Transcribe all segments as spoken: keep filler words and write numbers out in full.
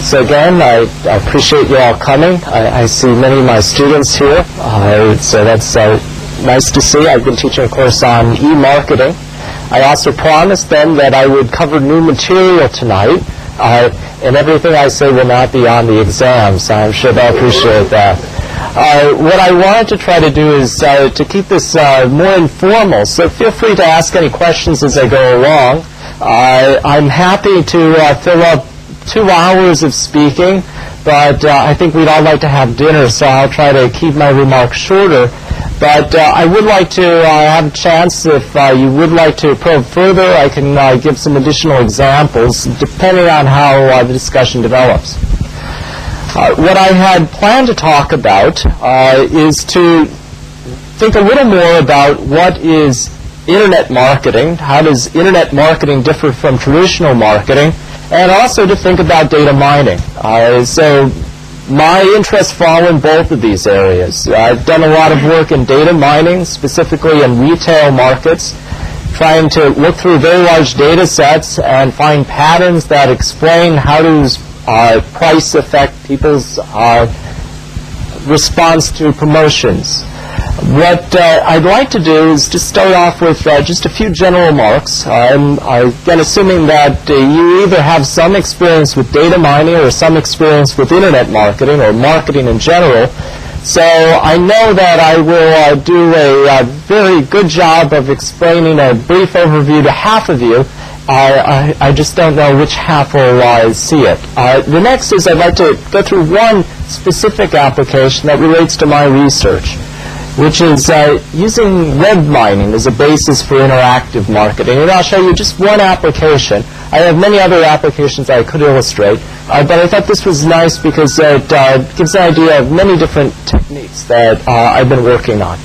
So again, I, I appreciate you all coming. I, I see many of my students here, uh, so that's uh, nice to see. I've been teaching a course on e-marketing. I also promised them that I would cover new material tonight, uh, and everything I say will not be on the exam, so I'm sure they'll appreciate that. Uh, what I wanted to try to do is uh, to keep this uh, more informal, so feel free to ask any questions as I go along. Uh, I'm happy to uh, fill up two hours of speaking, but uh, I think we'd all like to have dinner, so I'll try to keep my remarks shorter. But uh, I would like to uh, have a chance, if uh, you would like to probe further, I can uh, give some additional examples, depending on how uh, the discussion develops. Uh, what I had planned to talk about uh, is to think a little more about what is Internet marketing, how does Internet marketing differ from traditional marketing, and also to think about data mining. Uh, so my interests fall in both of these areas. I've done a lot of work in data mining, specifically in retail markets, trying to look through very large data sets and find patterns that explain how does uh, price affect people's uh, response to promotions. What uh, I'd like to do is just start off with uh, just a few general remarks. I'm again assuming that uh, you either have some experience with data mining or some experience with Internet marketing or marketing in general. So I know that I will uh, do a uh, very good job of explaining a brief overview to half of you. I, I, I just don't know which half will uh, see it. Uh, the next is I'd like to go through one specific application that relates to my research, which is uh, using web mining as a basis for interactive marketing. And I'll show you just one application. I have many other applications I could illustrate, uh, but I thought this was nice because it uh, gives an idea of many different techniques that uh, I've been working on.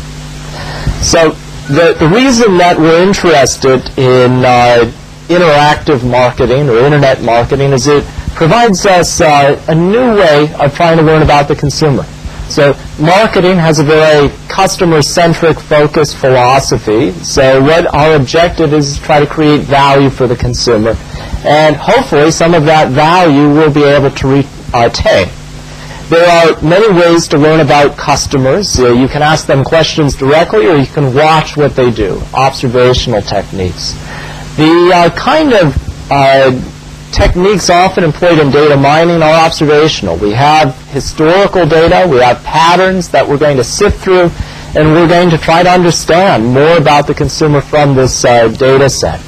So the, the reason that we're interested in uh, interactive marketing or Internet marketing is it provides us uh, a new way of trying to learn about the consumer. So marketing has a very customer-centric focused philosophy. So what our objective is to try to create value for the consumer. And hopefully some of that value we'll be able to retain. There are many ways to learn about customers. Uh, you can ask them questions directly or you can watch what they do, observational techniques. The uh, kind of uh, techniques often employed in data mining are observational. We have historical data, we have patterns that we're going to sift through, and we're going to try to understand more about the consumer from this uh, data set.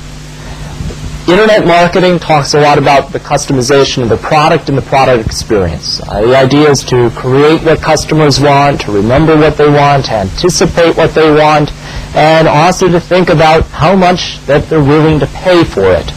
Internet marketing talks a lot about the customization of the product and the product experience. Uh, the idea is to create what customers want, to remember what they want, to anticipate what they want, and also to think about how much that they're willing to pay for it.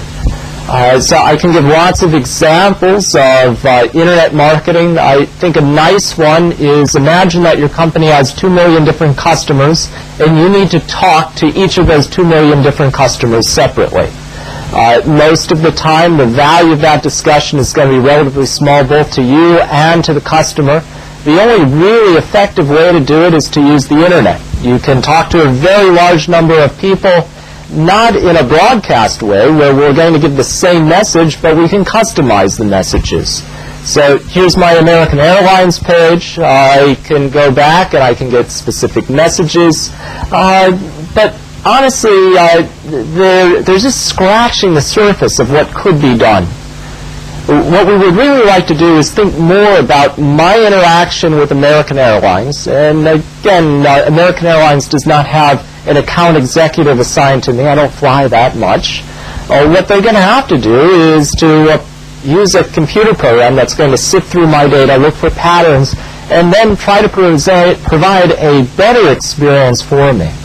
Uh, so I can give lots of examples of uh, Internet marketing. I think a nice one is imagine that your company has two million different customers and you need to talk to each of those two million different customers separately. Uh, most of the time the value of that discussion is going to be relatively small both to you and to the customer. The only really effective way to do it is to use the Internet. You can talk to a very large number of people, not in a broadcast way where we're going to give the same message, but we can customize the messages. So here's my American Airlines page. Uh, I can go back and I can get specific messages. Uh, but honestly, uh, they're, they're just scratching the surface of what could be done. What we would really like to do is think more about my interaction with American Airlines. And again, uh, American Airlines does not have an account executive assigned to me. I don't fly that much. Uh, what they're going to have to do is to uh, use a computer program that's going to sift through my data, look for patterns, and then try to present, provide a better experience for me.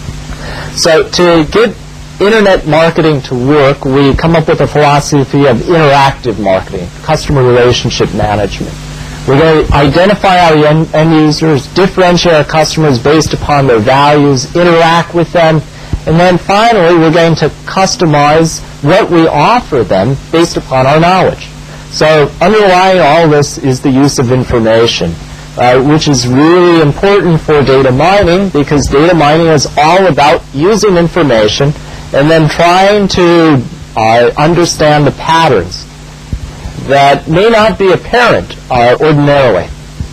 So to get Internet marketing to work, we come up with a philosophy of interactive marketing, customer relationship management. We're going to identify our end, end users, differentiate our customers based upon their values, interact with them, and then finally we're going to customize what we offer them based upon our knowledge. So underlying all this is the use of information, uh, which is really important for data mining because data mining is all about using information and then trying to uh, understand the patterns. that may not be apparent uh, ordinarily.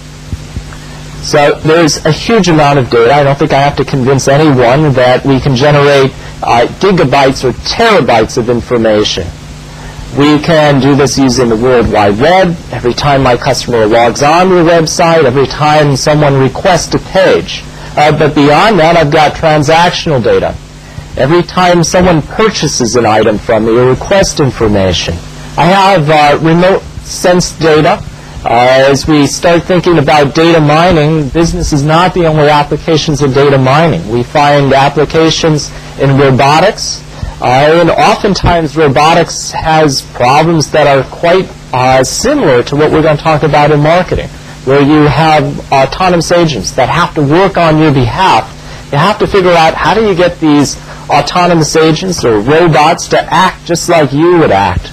So there's a huge amount of data. I don't think I have to convince anyone that we can generate uh, gigabytes or terabytes of information. We can do this using the World Wide Web. Every time my customer logs on to a website, every time someone requests a page. Uh, but beyond that, I've got transactional data. Every time someone purchases an item from me or requests information. I have uh, remote sense data. Uh, as we start thinking about data mining, business is not the only applications of data mining. We find applications in robotics, uh, and oftentimes robotics has problems that are quite uh, similar to what we're going to talk about in marketing, where you have autonomous agents that have to work on your behalf. You have to figure out how do you get these autonomous agents or robots to act just like you would act.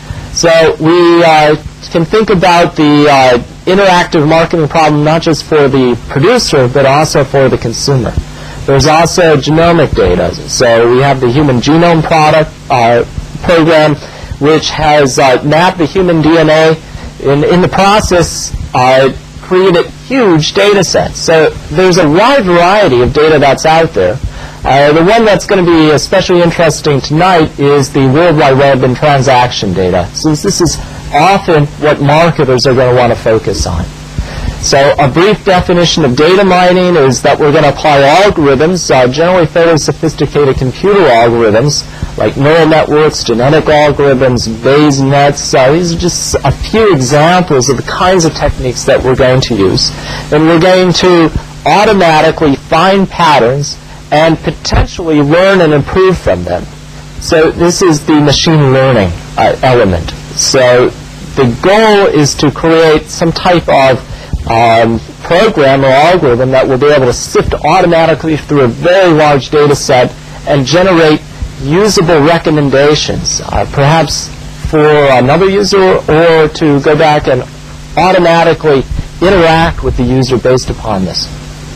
So we uh, can think about the uh, interactive marketing problem not just for the producer, but also for the consumer. There's also genomic data. So we have the Human Genome Product uh, Program, which has uh, mapped the human D N A. In, in the process, uh, created huge data sets. So there's a wide variety of data that's out there. Uh, the one that's going to be especially interesting tonight is the World Wide Web and transaction data, since this is often what marketers are going to want to focus on. So a brief definition of data mining is that we're going to apply algorithms, uh, generally fairly sophisticated computer algorithms, like neural networks, genetic algorithms, Bayes nets. Uh, these are just a few examples of the kinds of techniques that we're going to use. And we're going to automatically find patterns and potentially learn and improve from them. So this is the machine learning uh, element. So the goal is to create some type of um, program or algorithm that will be able to sift automatically through a very large data set and generate usable recommendations, uh, perhaps for another user, or to go back and automatically interact with the user based upon this.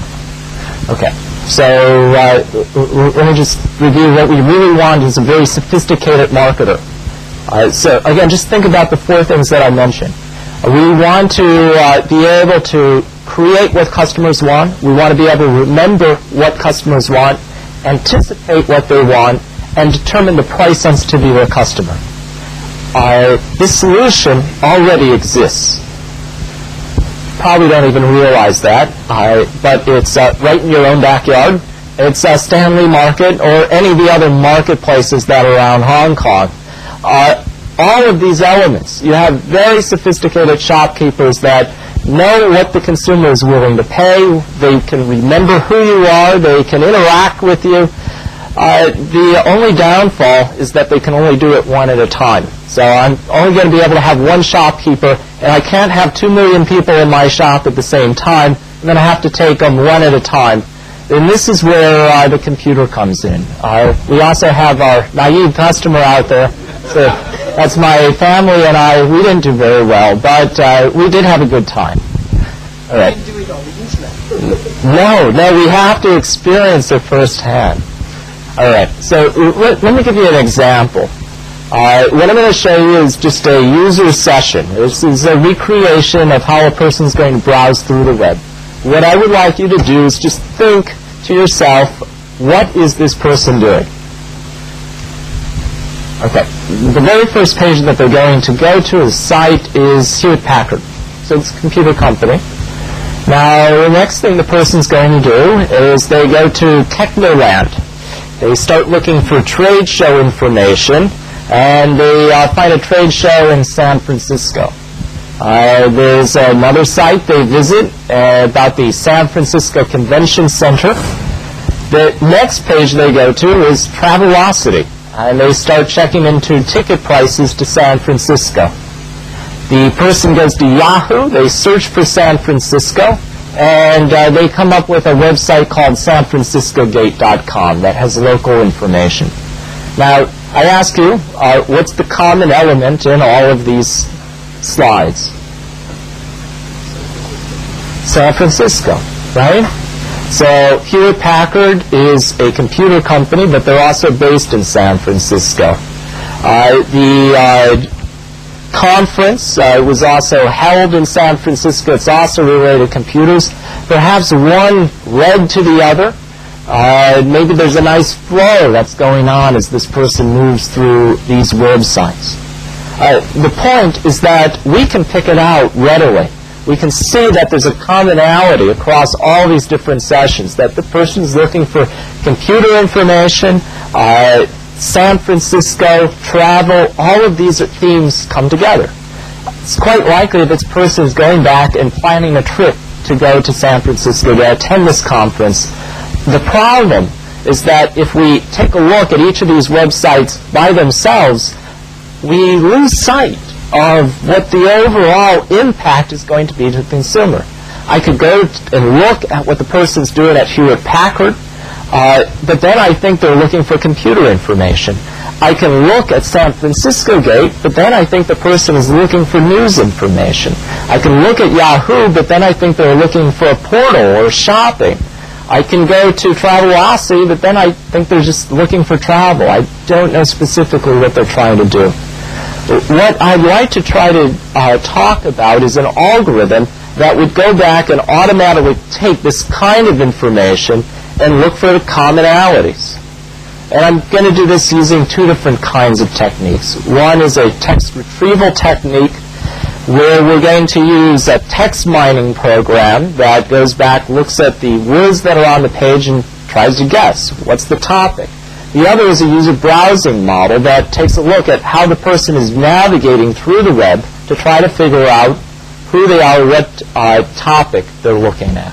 Okay. So uh, let me just review what we really want is a very sophisticated marketer. Uh, so again, just think about the four things that I mentioned. Uh, we want to uh, be able to create what customers want. We want to be able to remember what customers want, anticipate what they want, and determine the price sensitivity of their customer. Uh, this solution already exists. Probably don't even realize that, uh, but it's uh, right in your own backyard. It's uh, Stanley Market or any of the other marketplaces that are around Hong Kong. Uh, all of these elements, you have very sophisticated shopkeepers that know what the consumer is willing to pay. They can remember who you are. They can interact with you. Uh, the only downfall is that they can only do it one at a time. So I'm only going to be able to have one shopkeeper, and I can't have two million people in my shop at the same time. I'm going to have to take them one at a time. And this is where uh, the computer comes in. Uh, we also have our naive customer out there. So that's my family and I. We didn't do very well, but uh, we did have a good time. All right. You didn't do it on the internet. No, no, we have to experience it firsthand. All right, so let, let me give you an example. Uh, what I'm going to show you is just a user session. This is a recreation of how a person is going to browse through the web. What I would like you to do is just think to yourself, what is this person doing? Okay, the very first page that they're going to go to, the site, is Hewlett Packard. So it's a computer company. Now, the next thing the person's going to do is they go to Technoland. They start looking for trade show information, and they uh, find a trade show in San Francisco. Uh, there's another site they visit uh, about the San Francisco Convention Center. The next page they go to is Travelocity, and they start checking into ticket prices to San Francisco. The person goes to Yahoo, they search for San Francisco, and uh, they come up with a website called San Francisco Gate dot com that has local information. Now, I ask you, uh, what's the common element in all of these slides? San Francisco, right? So Hewlett Packard is a computer company, but they're also based in San Francisco. Uh, the uh, conference. Uh, it was also held in San Francisco. It's also related to computers. Perhaps one led to the other. Uh, maybe there's a nice flow that's going on as this person moves through these websites. Uh, the point is that we can pick it out readily. We can see that there's a commonality across all these different sessions, that the person is looking for computer information, uh, San Francisco, travel, all of these themes come together. It's quite likely this person is going back and planning a trip to go to San Francisco to attend this conference. The problem is that if we take a look at each of these websites by themselves, we lose sight of what the overall impact is going to be to the consumer. I could go and look at what the person's doing at Hewlett-Packard, uh, but then I think they're looking for computer information. I can look at San Francisco Gate, but then I think the person is looking for news information. I can look at Yahoo, but then I think they're looking for a portal or shopping. I can go to Travelocity, but then I think they're just looking for travel. I don't know specifically what they're trying to do. What I'd like to try to uh, talk about is an algorithm that would go back and automatically take this kind of information and look for the commonalities. And I'm going to do this using two different kinds of techniques. One is a text retrieval technique where we're going to use a text mining program that goes back, looks at the words that are on the page and tries to guess what's the topic. The other is a user browsing model that takes a look at how the person is navigating through the web to try to figure out who they are, what uh, topic they're looking at.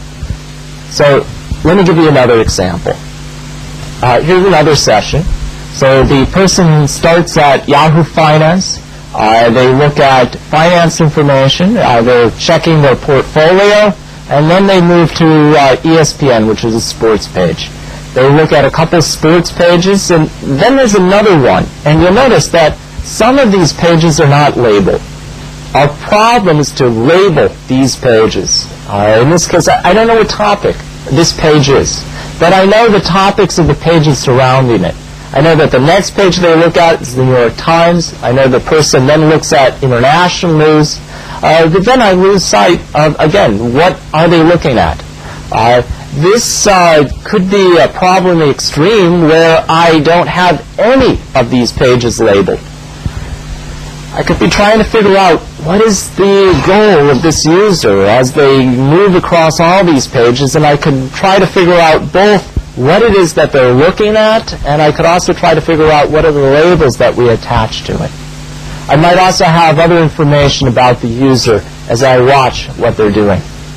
So let me give you another example. Uh, here's another session. So the person starts at Yahoo Finance. Uh, they look at finance information. Uh, they're checking their portfolio. And then they move to uh, E S P N, which is a sports page. They look at a couple sports pages, and then there's another one. And you'll notice that some of these pages are not labeled. Our problem is to label these pages. Uh, in this case, I, I don't know what topic this page is, but I know the topics of the pages surrounding it. I know that the next page they look at is the New York Times. I know the person then looks at international news. Uh, but then I lose sight of, again, what are they looking at? Uh, this uh, could be a problem in the extreme where I don't have any of these pages labeled. I could be trying to figure out what is the goal of this user as they move across all these pages, and I could try to figure out both what it is that they're looking at, and I could also try to figure out what are the labels that we attach to it. I might also have other information about the user as I watch what they're doing.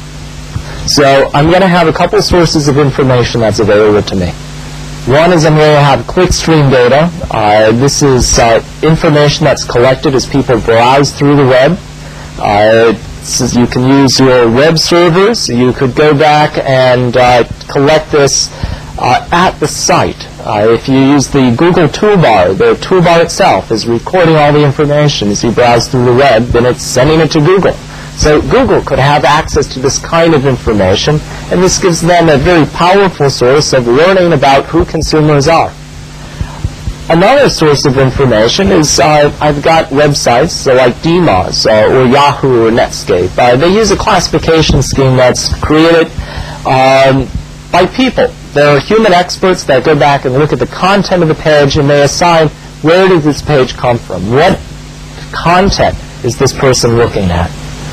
So I'm going to have a couple sources of information that's available to me. One is I'm going to have clickstream data. Uh, this is uh, information that's collected as people browse through the web. Uh, so you can use your web servers. You could go back and uh, collect this uh, at the site. Uh, if you use the Google toolbar, the toolbar itself is recording all the information as you browse through the web, then it's sending it to Google. So Google could have access to this kind of information, and this gives them a very powerful source of learning about who consumers are. Another source of information is uh, I've got websites so like D M O Z uh, or Yahoo or Netscape. Uh, they use a classification scheme that's created um, by people. There are human experts that go back and look at the content of the page, and they assign where did this page come from? What content is this person looking at?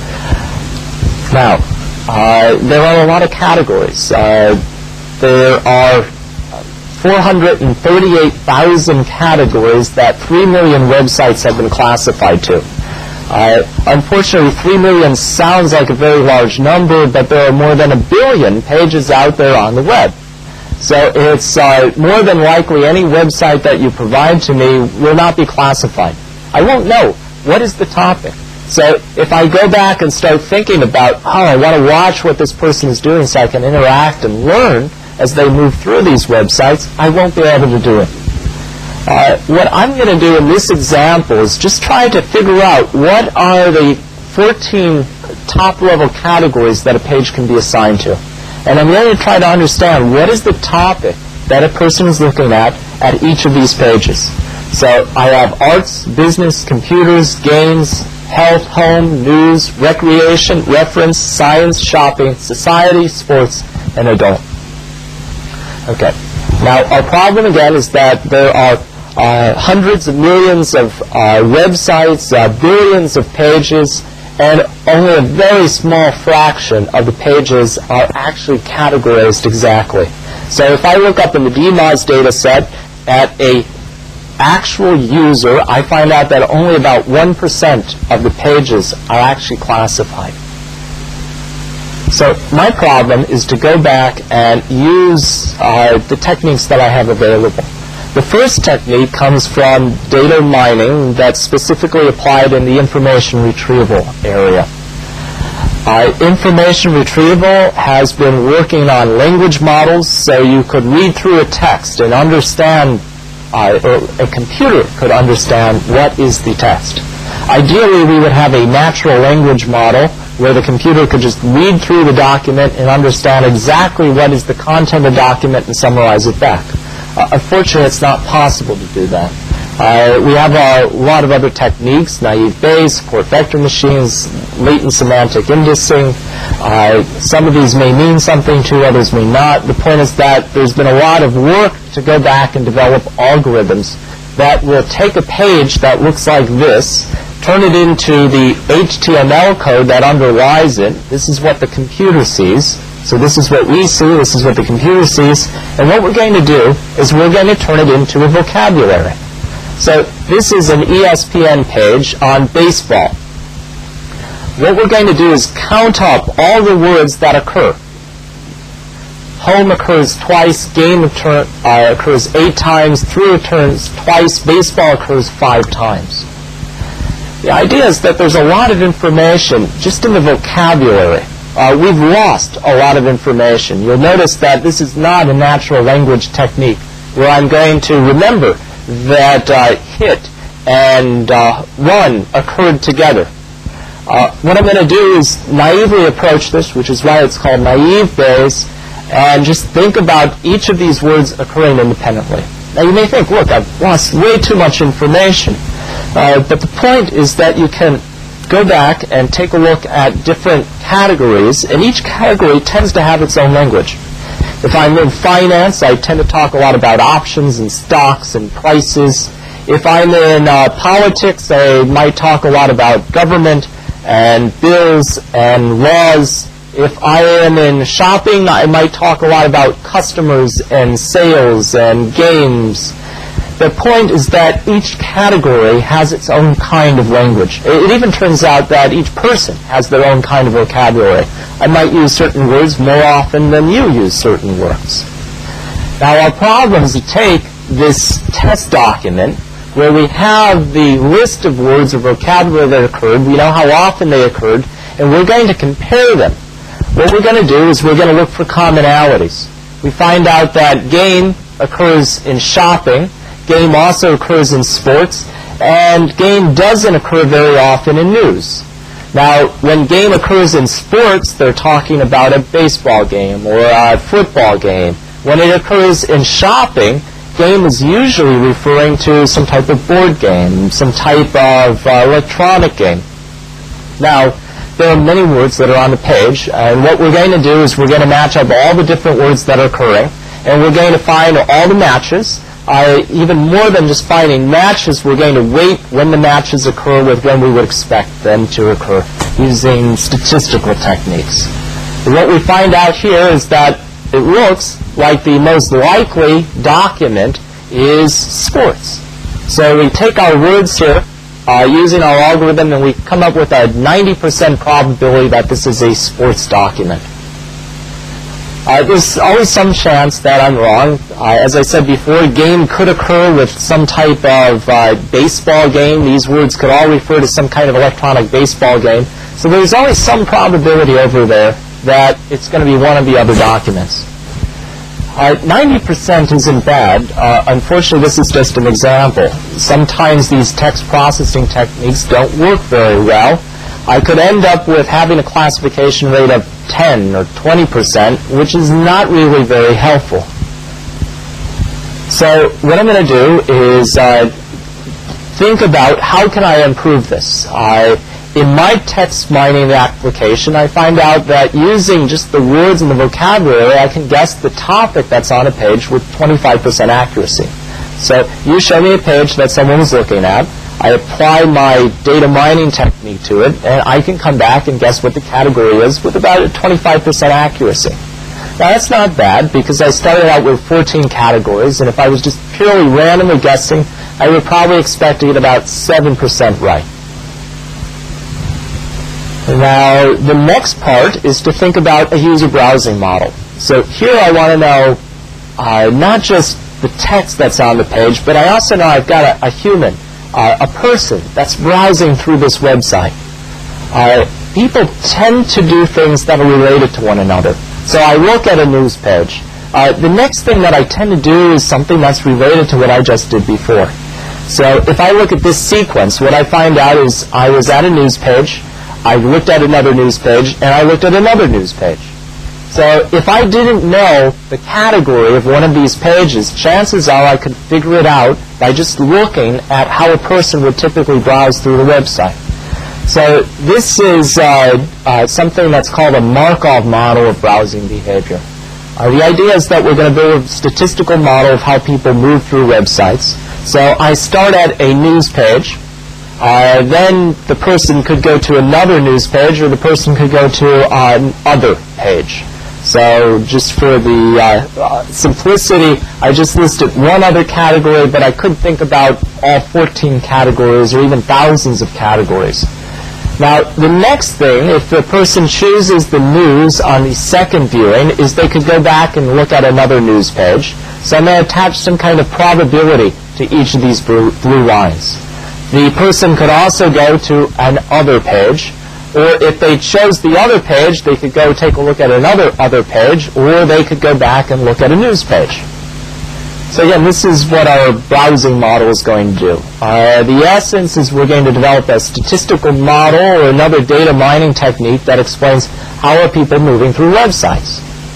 Now, uh, there are a lot of categories. Uh, there are four hundred thirty-eight thousand categories that three million websites have been classified to. Uh, unfortunately, three million sounds like a very large number, but there are more than a billion pages out there on the web. So it's uh, more than likely any website that you provide to me will not be classified. I won't know what is the topic. So if I go back and start thinking about, oh, I want to watch what this person is doing so I can interact and learn as they move through these websites, I won't be able to do it. Uh, what I'm going to do in this example is just try to figure out what are the fourteen top-level categories that a page can be assigned to. And I'm going to try to understand what is the topic that a person is looking at at each of these pages. So I have arts, business, computers, games, health, home, news, recreation, reference, science, shopping, society, sports, and adult. Okay. Now, our problem again is that there are uh, hundreds of millions of uh, websites, uh, billions of pages, and only a very small fraction of the pages are actually categorized exactly. So if I look up in the D M O S data set at a actual user, I find out that only about one percent of the pages are actually classified. So my problem is to go back and use uh, the techniques that I have available. The first technique comes from data mining that's specifically applied in the information retrieval area. Uh, information retrieval has been working on language models, so you could read through a text and understand, uh, or a computer could understand what is the text. Ideally, we would have a natural language model where the computer could just read through the document and understand exactly what is the content of the document and summarize it back. Uh, unfortunately, it's not possible to do that. Uh, we have a lot of other techniques, naive Bayes, support vector machines, latent semantic indexing. Uh, some of these may mean something to others may not. The point is that there's been a lot of work to go back and develop algorithms that will take a page that looks like this, turn it into the H T M L code that underlies it. This is what the computer sees. So this is what we see, this is what the computer sees, and what we're going to do is we're going to turn it into a vocabulary. So this is an E S P N page on baseball. What we're going to do is count up all the words that occur. Home occurs twice, game occur, uh, occurs eight times, through occurs twice, baseball occurs five times. The idea is that there's a lot of information just in the vocabulary. Uh, we've lost a lot of information. You'll notice that this is not a natural language technique where I'm going to remember that uh, hit and uh, run occurred together. Uh, what I'm going to do is naively approach this, which is why it's called naive Bayes, and just think about each of these words occurring independently. Now you may think, look, I've lost way too much information. Uh, but the point is that you can go back and take a look at different categories, and each category tends to have its own language. If I'm in finance, I tend to talk a lot about options and stocks and prices. If I'm in uh, politics, I might talk a lot about government and bills and laws. If I am in shopping, I might talk a lot about customers and sales and games. The point is that each category has its own kind of language. It even turns out that each person has their own kind of vocabulary. I might use certain words more often than you use certain words. Now our problem is to take this test document where we have the list of words or vocabulary that occurred, we know how often they occurred, and we're going to compare them. What we're going to do is we're going to look for commonalities. We find out that game occurs in shopping, game also occurs in sports, and game doesn't occur very often in news. Now, when game occurs in sports, they're talking about a baseball game or a football game. When it occurs in shopping, game is usually referring to some type of board game, some type of uh, electronic game. Now, there are many words that are on the page, and what we're going to do is we're going to match up all the different words that are occurring, and we're going to find all the matches. Uh, even more than just finding matches, we're going to weight when the matches occur with when we would expect them to occur using statistical techniques. And what we find out here is that it looks like the most likely document is sports. So we take our words here uh, using our algorithm, and we come up with a ninety percent probability that this is a sports document. Uh, there's always some chance that I'm wrong. Uh, as I said before, game could occur with some type of uh, baseball game. These words could all refer to some kind of electronic baseball game. So there's always some probability over there that it's going to be one of the other documents. Uh, ninety percent isn't bad. Uh, unfortunately, this is just an example. Sometimes these text processing techniques don't work very well. I could end up with having a classification rate of ten or twenty percent, which is not really very helpful. So what I'm going to do is uh, think about how can I improve this. I, in my text mining application, I find out that using just the words and the vocabulary, I can guess the topic that's on a page with twenty-five percent accuracy. So you show me a page that someone is looking at, I apply my data mining technique to it, and I can come back and guess what the category is with about a twenty-five percent accuracy. Now that's not bad, because I started out with fourteen categories, and if I was just purely randomly guessing, I would probably expect to get about seven percent right. Now, the next part is to think about a user browsing model. So here I want to know uh, not just the text that's on the page, but I also know I've got a, a human, uh, a person that's browsing through this website. Uh, people tend to do things that are related to one another. So I look at a news page. Uh, the next thing that I tend to do is something that's related to what I just did before. So if I look at this sequence, what I find out is I was at a news page, I looked at another news page, and I looked at another news page. So if I didn't know the category of one of these pages, chances are I could figure it out by just looking at how a person would typically browse through the website. So this is uh, uh, something that's called a Markov model of browsing behavior. Uh, the idea is that we're going to build a statistical model of how people move through websites. So I start at a news page. Uh, then the person could go to another news page, or the person could go to uh, an other page. So just for the uh, uh, simplicity, I just listed one other category, but I could think about all fourteen categories or even thousands of categories. Now, the next thing, if the person chooses the news on the second viewing, is they could go back and look at another news page. So I'm going to attach some kind of probability to each of these blue, blue lines. The person could also go to an other page, or if they chose the other page, they could go take a look at another other page, or they could go back and look at a news page. So again, this is what our browsing model is going to do. Uh, the essence is we're going to develop a statistical model or another data mining technique that explains how are people moving through websites.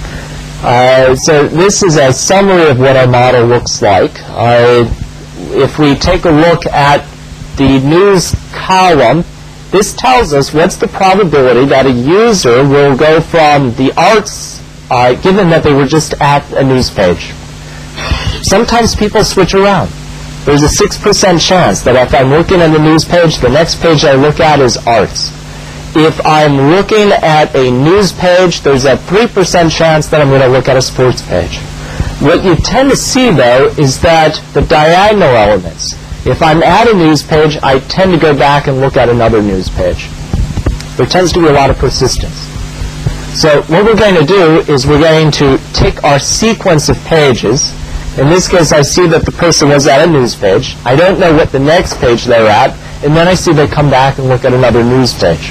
Uh, so this is a summary of what our model looks like. Uh, if we take a look at the news column, this tells us what's the probability that a user will go from the arts, uh, given that they were just at a news page. Sometimes people switch around. There's a six percent chance that if I'm looking at the news page, the next page I look at is arts. If I'm looking at a news page, there's a three percent chance that I'm going to look at a sports page. What you tend to see, though, is that the diagonal elements, if I'm at a news page, I tend to go back and look at another news page. There tends to be a lot of persistence. So what we're going to do is we're going to take our sequence of pages. In this case, I see that the person was at a news page. I don't know what the next page they're at, and then I see they come back and look at another news page.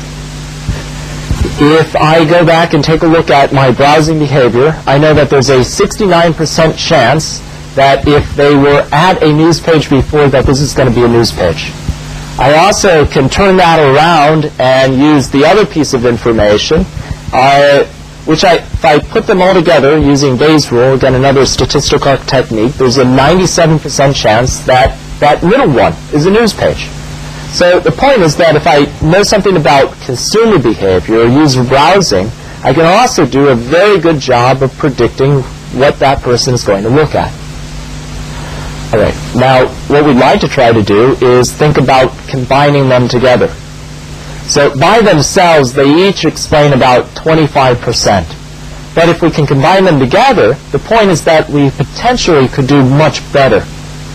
If I go back and take a look at my browsing behavior, I know that there's a sixty-nine percent chance that if they were at a news page before, that this is going to be a news page. I also can turn that around and use the other piece of information, uh, which I, if I put them all together using Bayes' rule, again another statistical technique, there's a ninety-seven percent chance that that middle one is a news page. So the point is that if I know something about consumer behavior or user browsing, I can also do a very good job of predicting what that person is going to look at. All right. Now, what we'd like to try to do is think about combining them together. So by themselves, they each explain about twenty-five percent. But if we can combine them together, the point is that we potentially could do much better.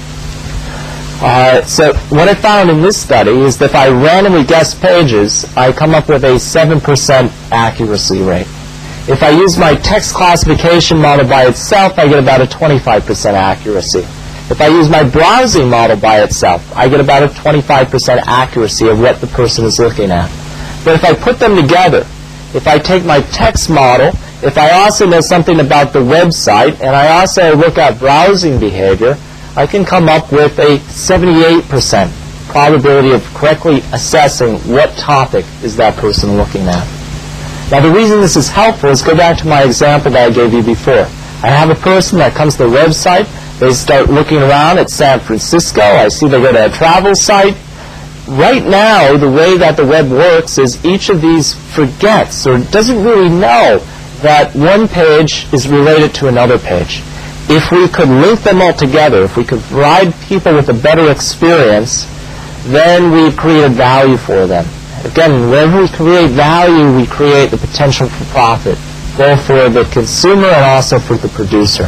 Uh, so what I found in this study is that if I randomly guess pages, I come up with a seven percent accuracy rate. If I use my text classification model by itself, I get about a twenty-five percent accuracy. If I use my browsing model by itself, I get about a twenty-five percent accuracy of what the person is looking at. But if I put them together, if I take my text model, if I also know something about the website, and I also look at browsing behavior, I can come up with a seventy-eight percent probability of correctly assessing what topic is that person looking at. Now, the reason this is helpful is go back to my example that I gave you before. I have a person that comes to the website. They start looking around at San Francisco. I see they go to a travel site. Right now, the way that the web works is each of these forgets or doesn't really know that one page is related to another page. If we could link them all together, if we could provide people with a better experience, then we create value for them. Again, whenever we create value, we create the potential for profit, both for the consumer and also for the producer.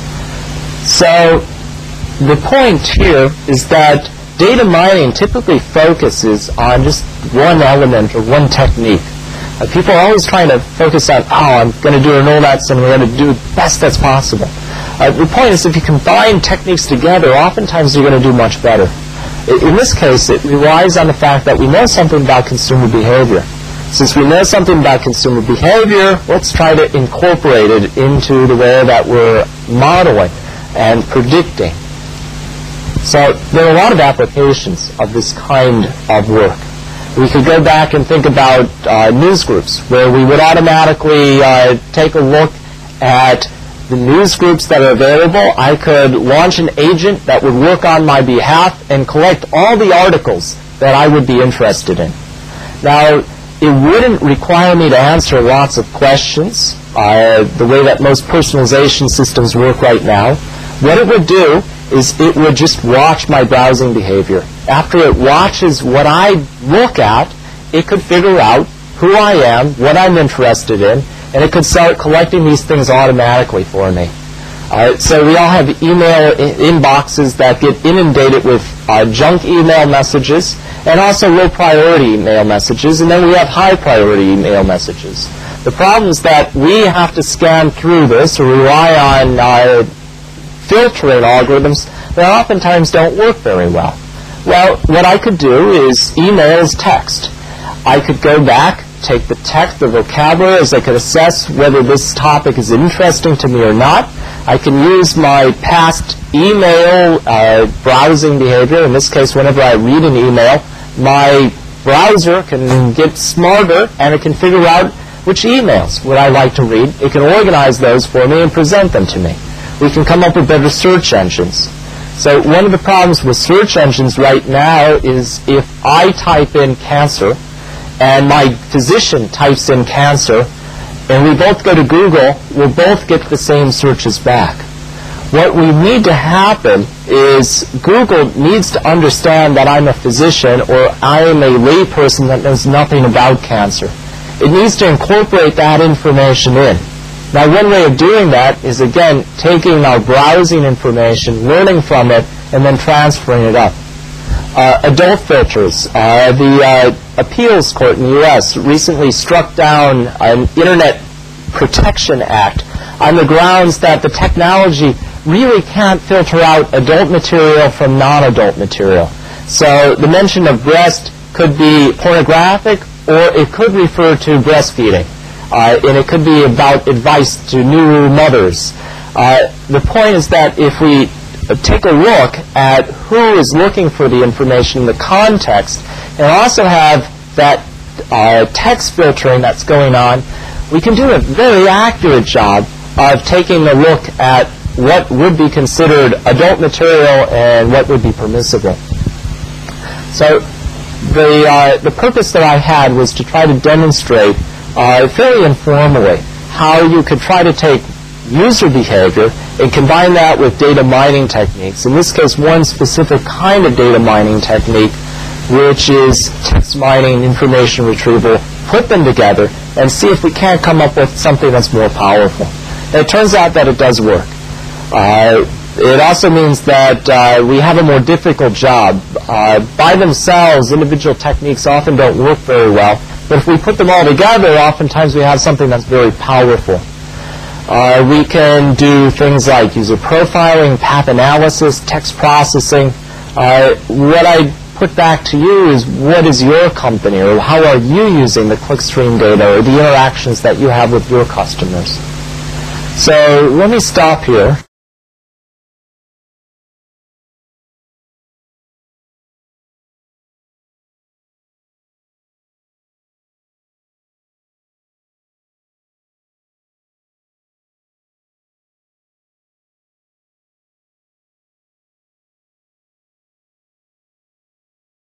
So the point here is that data mining typically focuses on just one element or one technique. Uh, people are always trying to focus on, oh, I'm going to do an O L A Ts and we're going to do the best that's possible. Uh, the point is, if you combine techniques together, oftentimes you're going to do much better. I, in this case, it relies on the fact that we know something about consumer behavior. Since we know something about consumer behavior, let's try to incorporate it into the way that we're modeling and predicting. So there are a lot of applications of this kind of work. We could go back and think about uh, news groups, where we would automatically uh, take a look at the news groups that are available. I could launch an agent that would work on my behalf and collect all the articles that I would be interested in. Now, it wouldn't require me to answer lots of questions, uh, the way that most personalization systems work right now. What it would do is it would just watch my browsing behavior. After it watches what I look at, it could figure out who I am, what I'm interested in, and it could start collecting these things automatically for me. Uh, so we all have email I- inboxes that get inundated with uh, junk email messages and also low-priority email messages, and then we have high-priority email messages. The problem is that we have to scan through this or rely on uh, filtering algorithms that oftentimes don't work very well. Well, what I could do is email as text. I could go back, take the text, the vocabulary, as I could assess whether this topic is interesting to me or not. I can use my past email uh, browsing behavior. In this case, whenever I read an email, my browser can get smarter and it can figure out which emails would I like to read. It can organize those for me and present them to me. We can come up with better search engines. So one of the problems with search engines right now is if I type in cancer and my physician types in cancer, and we both go to Google, we'll both get the same searches back. What we need to happen is Google needs to understand that I'm a physician or I am a layperson that knows nothing about cancer. It needs to incorporate that information in. Now, one way of doing that is, again, taking our browsing information, learning from it, and then transferring it up. Uh, adult filters. Uh, the uh, appeals court in the U S recently struck down an Internet Protection Act on the grounds that the technology really can't filter out adult material from non-adult material. So the mention of breast could be pornographic, or it could refer to breastfeeding. Uh, and it could be about advice to new mothers. Uh, the point is that if we uh, take a look at who is looking for the information, the context, and also have that uh, text filtering that's going on, we can do a very accurate job of taking a look at what would be considered adult material and what would be permissible. So the, uh, the purpose that I had was to try to demonstrate Uh, very informally how you could try to take user behavior and combine that with data mining techniques. In this case, one specific kind of data mining technique, which is text mining, information retrieval, put them together and see if we can't come up with something that's more powerful. And it turns out that it does work. Uh, it also means that uh, we have a more difficult job. Uh, by themselves, individual techniques often don't work very well. But if we put them all together, oftentimes we have something that's very powerful. Uh, we can do things like user profiling, path analysis, text processing. Uh, what I put back to you is, what is your company, or how are you using the clickstream data or the interactions that you have with your customers? So let me stop here.